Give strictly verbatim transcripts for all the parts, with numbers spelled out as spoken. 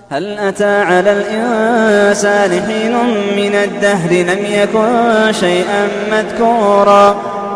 هل أتى على الإنسان حين من الدهر لم يكن شيئا مذكورا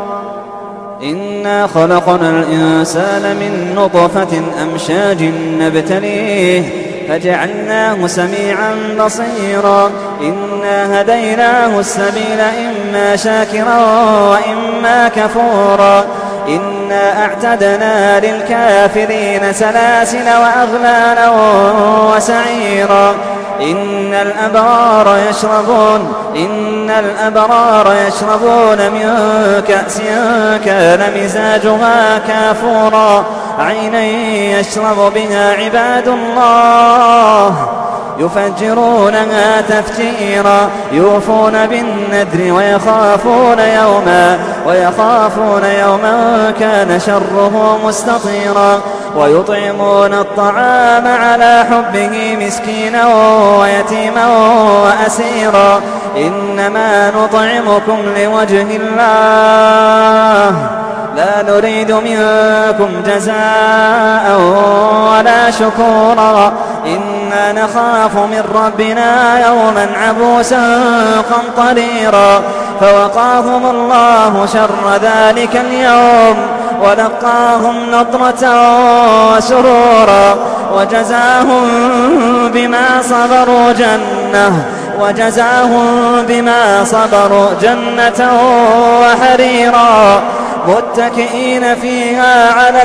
إنا خلقنا الإنسان من نطفة أمشاج نبتليه فجعلناه سميعا بصيرا إنا هديناه السبيل إما شاكرا وإما كفورا إنا أعتدنا للكافرين سلاسل وأغلالا وسعيرا إن الأبرار يشربون إن الأبرار يشربون من كأس كان مزاجها كافورا عينا يشرب بها عباد الله يفجرونها تفجيرا يوفون بالنذر ويخافون يوما ويخافون يوما كان شره مستطيرا ويطعمون الطعام على حبه مسكينا ويتيما وأسيرا إنما نطعمكم لوجه الله لا نريد منكم جزاء ولا شكورا إنا نخاف من ربنا يوما عبوسا قمطريرا فوقاهم الله شر ذلك اليوم ولقاهم نضرة وسرورا وجزاهم بما صبروا جنة وجزاهم بما صبروا جنة وحريرا متكئين فيها على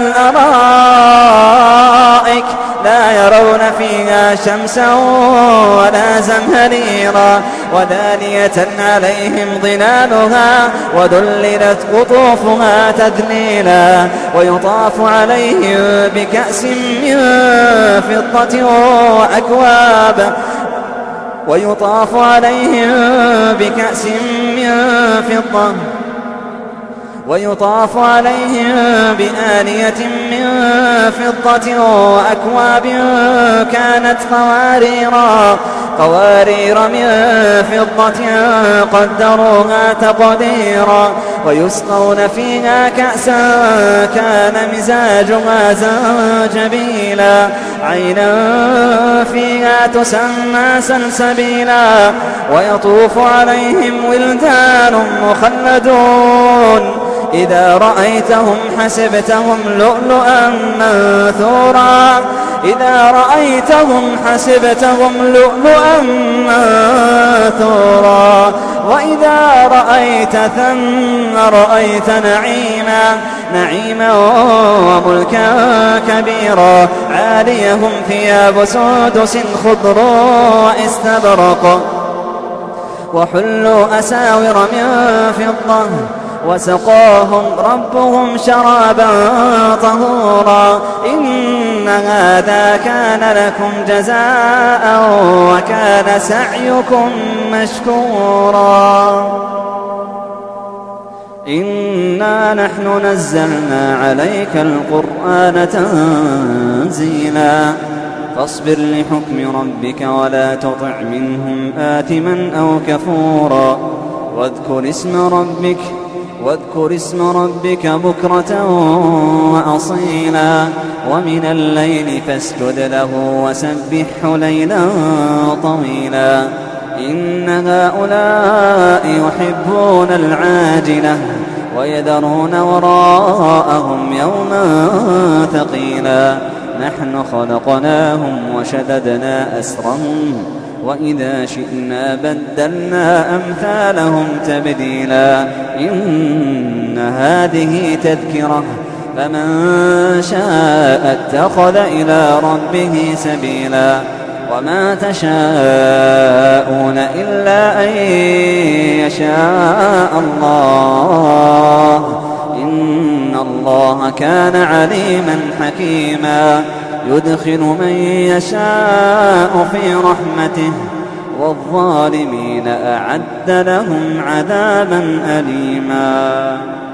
الأرائك لا يرون فيها شمسا ولا زمهريرا ودانية عليهم ظلالها وذللت قطوفها تذليلا ويطاف عليهم بكأس من فضة وأكواب ويطاف عليهم بكأس من فضة ويطاف عليهم بآنية من فضة وأكواب كانت قواريرا قوارير من فضة قدروها تقديرا ويسقون فيها كأسا كان مزاجها زنجبيلا عينا فيها تسمى سلسبيلا ويطوف عليهم ولدان مخلدون إذا رأيتهم حسبتهم لؤلؤا منثورا إذا رأيتهم حسبتهم لؤلؤا منثورا وإذا رأيت ثم رأيت نعيما نعيما وملكا كبيرا عاليهم ثياب سندس خضر واستبرق وحلوا أساور من فضة وسقاهم ربهم شرابا طهورا إن هذا كان لكم جزاء وكان سعيكم مشكورا إنا نحن نزلنا عليك القرآن تنزيلا فاصبر لحكم ربك ولا تطع منهم آثما أو كفورا واذكر اسم ربك واذكر اسم ربك بكرة وأصيلا ومن الليل فاسجد له وسبحه ليلا طويلا إن هؤلاء يحبون العاجلة ويذرون وراءهم يوما ثقيلا نحن خلقناهم وشددنا أسرهم وإذا شئنا بدلنا أمثالهم تبديلا إن هذه تذكرة فمن شاء اتخذ إلى ربه سبيلا وما تشاءون إلا أن يشاء الله إن الله كان عليما حكيما يدخل من يشاء في رحمته والظالمين أعد لهم عذابا أليما.